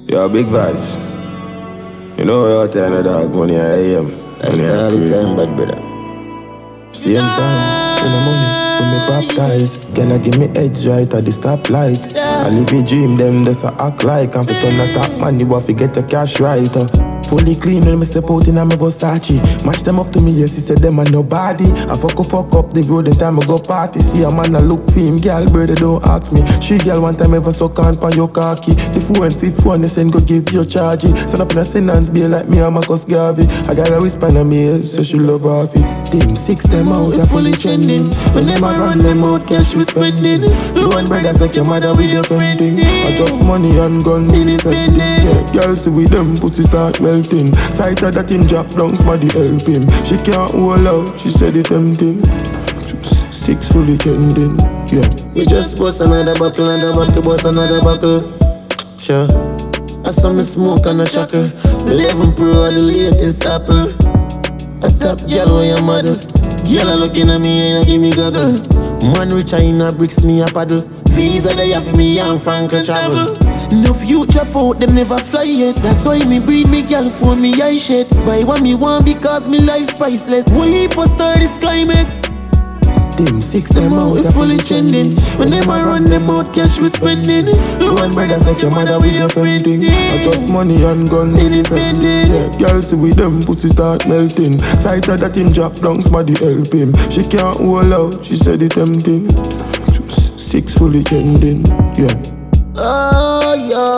Yo, big vibes. You know what I know, dog, money I am. Like all the time, bad brother. Same time, in the money, when me baptized. Gonna give me edge right at the stoplight. I live a dream, them that's a act like. And for turn the top money, but forget the cash right. Fully clean when me step out in a me Versace. Match them up to me, yes, he said them and nobody. I fuck up the road, the time I go party. See a man a look for him, girl, brother don't ask me. She girl one time ever suck on pan your khaki. The 4 and 5 one, they send go give you charge. Stand up in a sentence, be like me and Marcus Garvey. I got a whisper in me, so she love half it. Team 6 them out, they fully trending. When them a run them out, cash we spending. You and brothers like your mother with your friending. I just money and gun, me defending. Yeah, girls see with them, pussy start melting. Sight of that him drop down, somebody help him. She can't hold out, she said it tempting. 6 fully trending, yeah. We just bust another bottle, bust another bottle. Sure. I saw me smoke on a shacker. The 11 Pro, the latest Apple. A top girl when your model. Girl a looking at me and give me goggle. Man rich in a bricks, me a paddle. Visa they have me and Franca travel. No future out, them never fly yet. That's why me breed me girl for me eye shit. Buy what me want because me life priceless. Only poster this climate. Team 6 them out, they fully trending. When them a run them out, cash we spending. You and brothers like your mother with your friending. I just money and gun, me defending. Yeah, girls see with them, pussy start melting. Sight of that him drop down, somebody help him. She can't hold out, she said it tempting. 6 fully trending, yeah. Oh,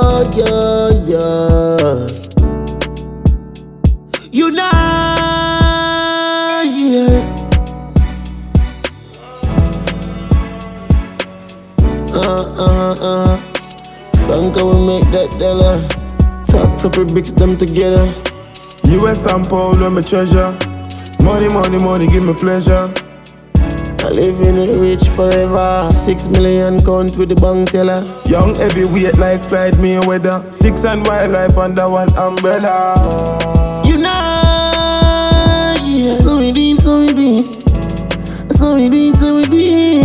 yeah. You not here. Franca will make that dollar. Fuck up bricks them together. US and pound where me treasure. Money, give me pleasure. I live in it rich forever. 6 million count with the bank teller. Young heavyweight like Floyd Mayweather. 6 and wildlife under one umbrella. You know, yeah. So we doing.